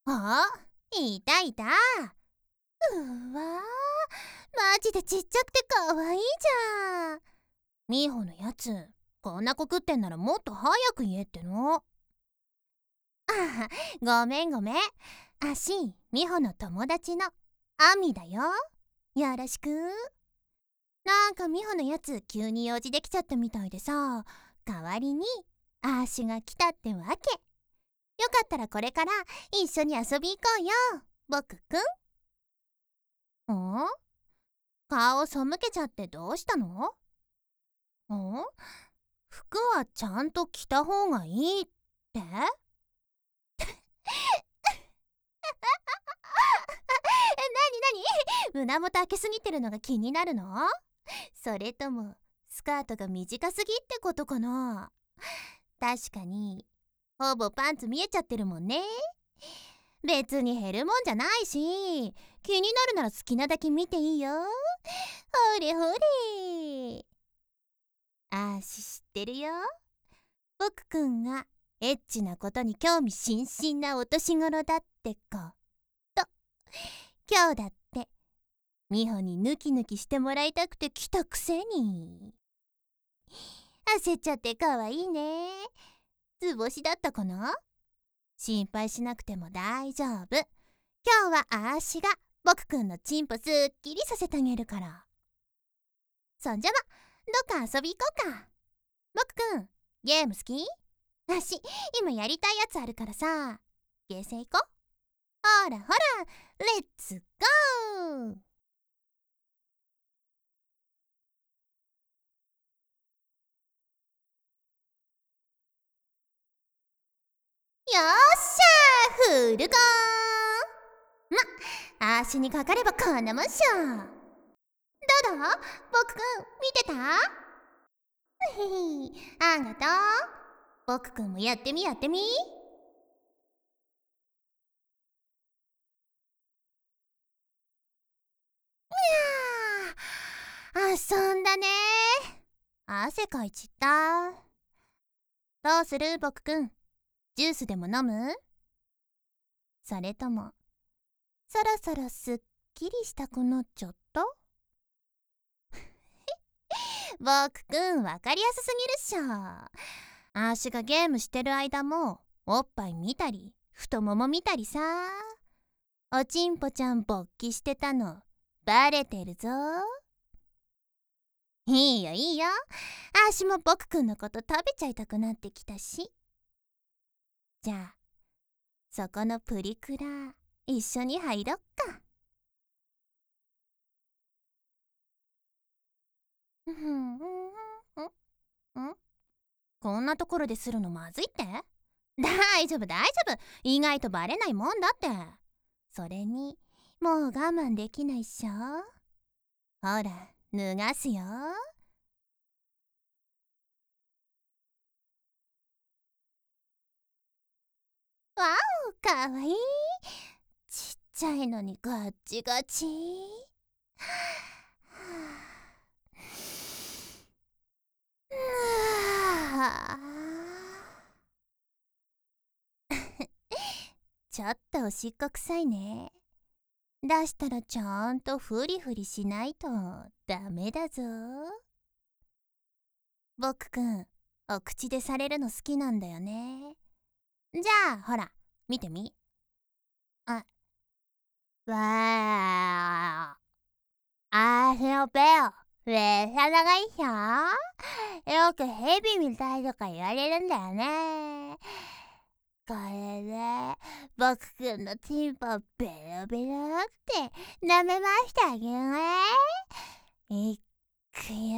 あ、いたいた。うわー、マジでちっちゃくてかわいいじゃん。ミホのやつ、こんな子食ってんならもっと早く言えっての。あ、ごめんごめん。ミホの友達のアミだよ。よろしく。なんかミホのやつ急に用事できちゃったみたいでさ、代わりにアーシュが来たってわけ。よかったらこれから一緒に遊び行こうよ、僕くん。顔背けちゃってどうしたの？服はちゃんと着た方がいいって？なに胸元開けすぎてるのが気になるの？それともスカートが短すぎってことかな？確かにほぼパンツ見えちゃってるもんね。別に減るもんじゃないし、気になるなら好きなだけ見ていいよ。ほれほれ。知ってるよ。僕くんがエッチなことに興味津々なお年頃だってこと。今日だってミホにヌキヌキしてもらいたくて来たくせに。焦っちゃってかわいいね。図星だったかな？心配しなくても大丈夫。今日はあーしが僕くんのチンポすっきりさせてあげるから。そんじゃどっか遊び行こうか。僕くん、ゲーム好き？今やりたいやつあるからさ。ゲーセン行こう。ほらほら、レッツゴー。よっしゃー、フルコーン。あーしにかかればこんなもんっしょ。どうだ僕くん、見てた？あんがとう。僕くんもやってみ。遊んだね。汗かいちった。どうする僕くん、ジュースでも飲む？それともそろそろすっきりしたくなっちゃった？僕くんわかりやすすぎるっしょ。あーしがゲームしてる間もおっぱい見たり太もも見たりさ。おちんぽちゃん勃起してたのバレてるぞ。いいよいいよ。あーしも僕くんのこと食べちゃいたくなってきたし。じゃあそこのプリクラ一緒に入ろっか。こんなところでするのまずいって？大丈夫。意外とバレないもんだって。それにもう我慢できないっしょ。ほら脱がすよ。わお、かわいい。ちっちゃいのにガッチガチ。ちょっとおしっこくさいね。出したらちゃんとフリフリしないとダメだぞ。僕くん、お口でされるの好きなんだよね。じゃあほら見てみ。あ、わあ、足のペよ。めっちゃ長いっしょ。よくヘビみたいとか言われるんだよね。これで僕くんのチンポベロベロって舐めましてあげるね。いっくよ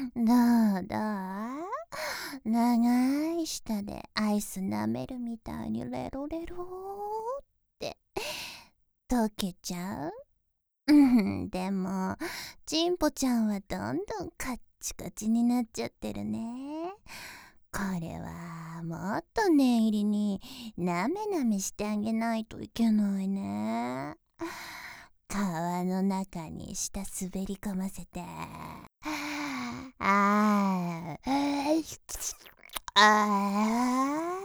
どうどう？長い舌でアイス舐めるみたいにレロレロって溶けちゃう？でも、ちんぽちゃんはどんどんカッチカチになっちゃってるね。これはもっと念入りになめなめしてあげないといけないね。皮の中に舌滑り込ませて。あーあ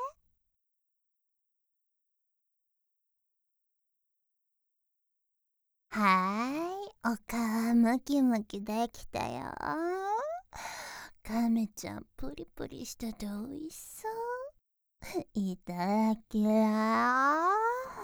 ー、お皮ムキムキできたよ。カメちゃんプリプリしてておいしそう。いただきます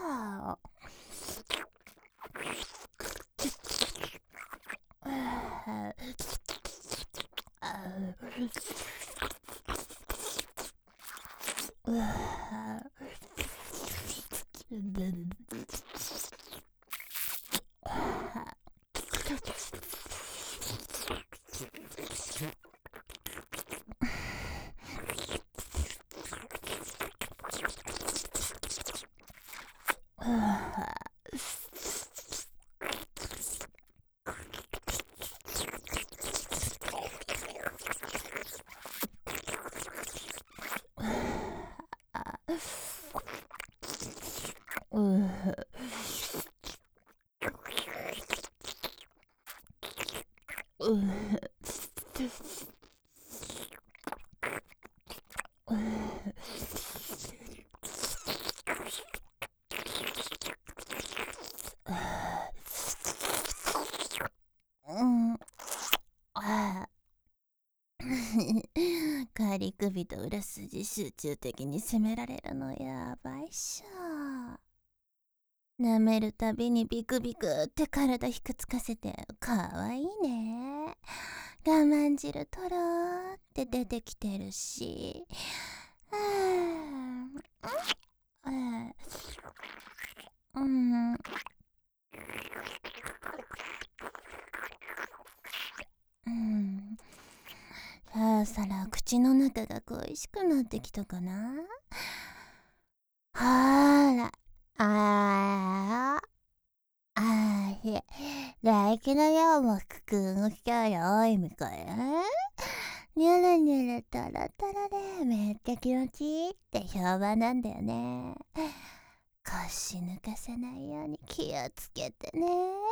仮首と裏筋集中的に攻められるのやばいっしょ。舐めるたびにビクビクって体ひくつかせてかわいいね。我慢汁とろーって出てきてるし。そろそろ口の中が恋しくなってきたかな。ほーら、唾液の量も腹腔の機会が多いみたいね。ニュルニュルトロトロでめっちゃ気持ちいいって評判なんだよね。腰抜かせないように気をつけてね。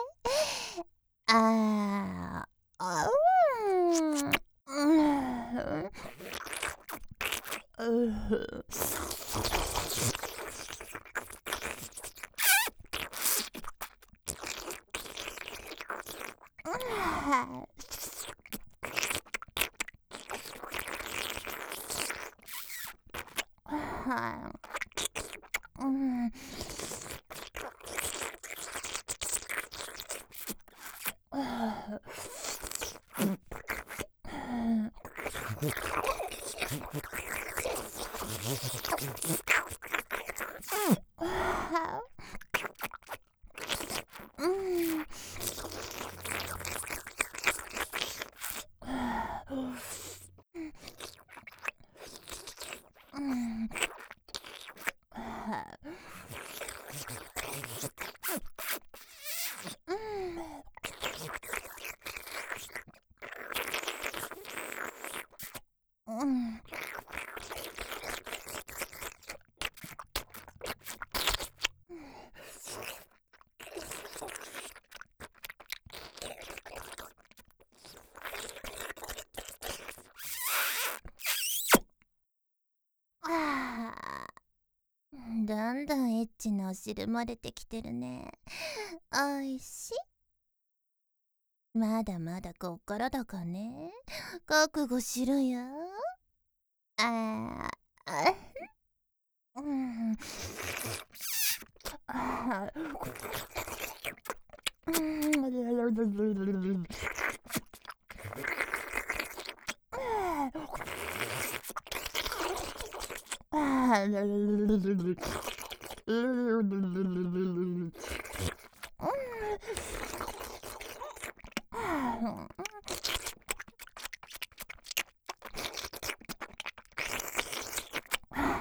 どんどんエッチなお汁漏れてきてるね。おいしい。まだまだこっからだかね。覚悟しろよ。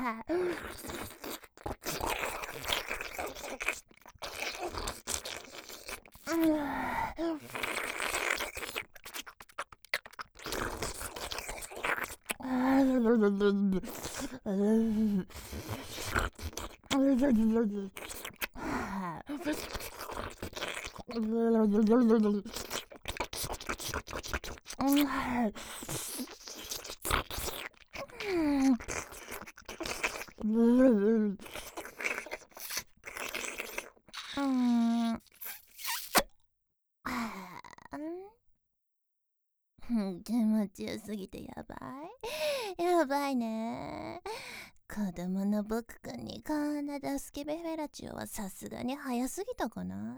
気持ちよすぎてやばい。やばいね。子供の僕くんにこんなドスケベフェラチオはさすがに早すぎたかな。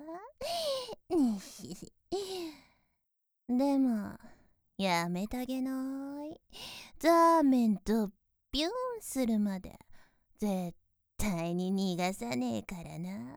でも、やめたげない。ザーメンとビューンするまで絶対に逃がさねえからな。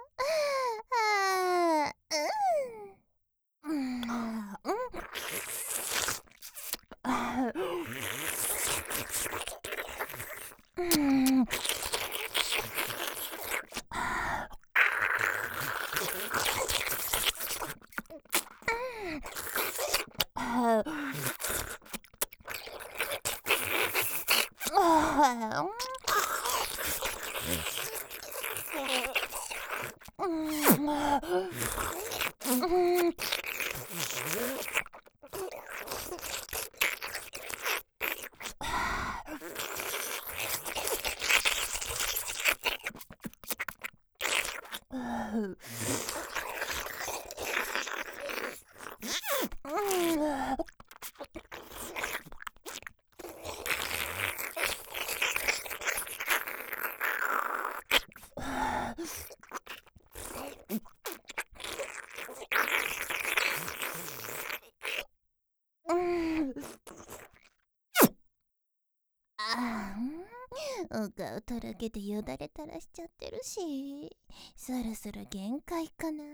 お顔とろけてよだれ垂らしちゃってるし、そろそろ限界かな。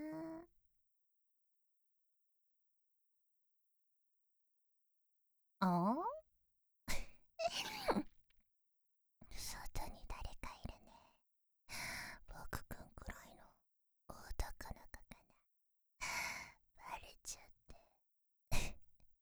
あ外に誰かいるね。僕くんくらいの男の子かな。バレちゃって。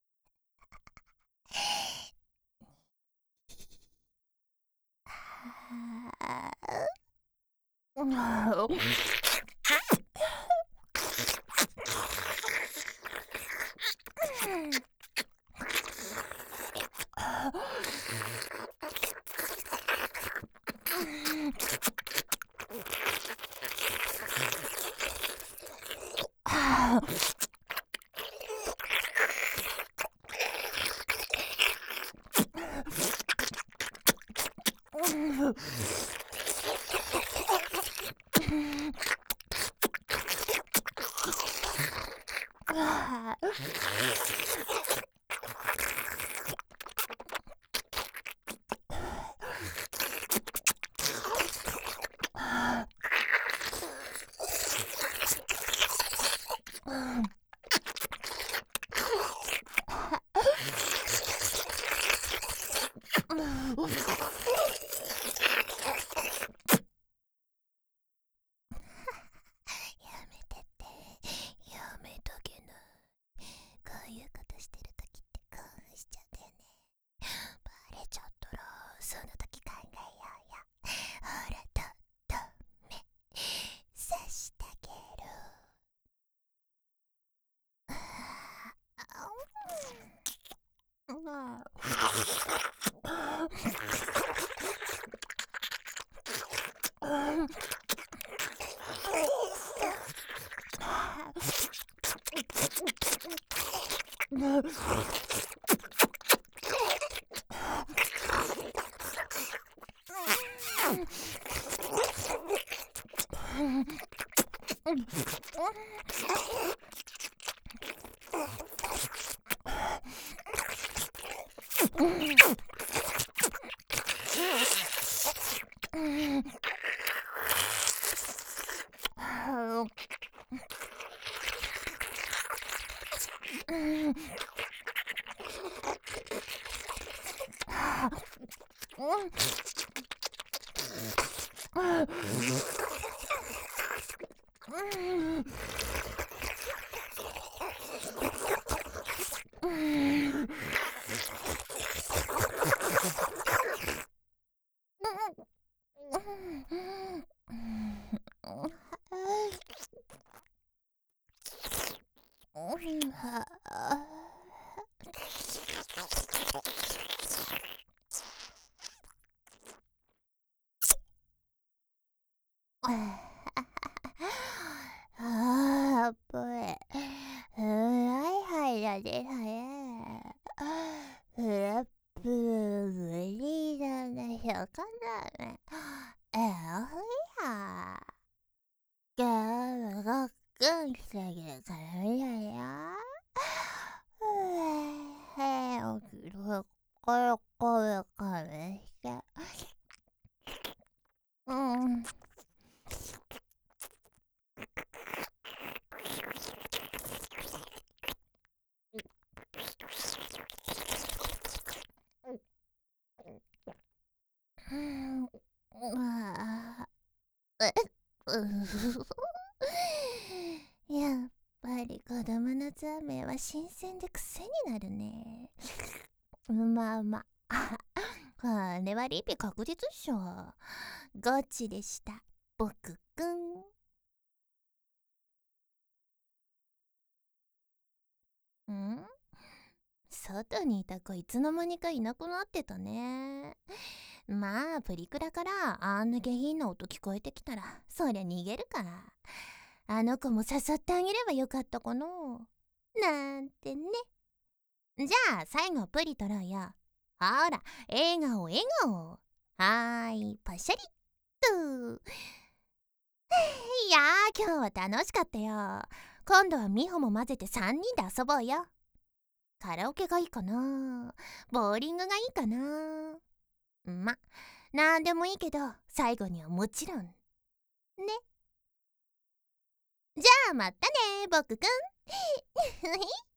やめてって、やめとけな。こういうことしてるときって興奮しちゃうんだよね。バレちゃったらその時考えようよ。ほらと目さしてあげる。 あー、ぽい。はいはいだね、はい。フラップ無理だね、しょうがないね。ほいや。がっくんしてあげるから見ないよ。おきるこよこよかめして。うん。あえやっぱり子供のザメは新鮮で癖になるね。まあまあ。これはリピ確実っしょ。ゴチでした。僕くん。ん外にいた子いつの間にかいなくなってたね。まあ、プリクラからあんな下品な音聞こえてきたら、そりゃ逃げるか。あの子も誘ってあげればよかったかな。なんてね。じゃあ、最後プリ取ろうよ。ほら、笑顔笑顔。はーい、パシャリッと。いやー、今日は楽しかったよ。今度は美穂も混ぜて3人で遊ぼうよ。カラオケがいいかな、ボーリングがいいかな。ま、なんでもいいけど、最後にはもちろん。ね。じゃあまたね、僕くん。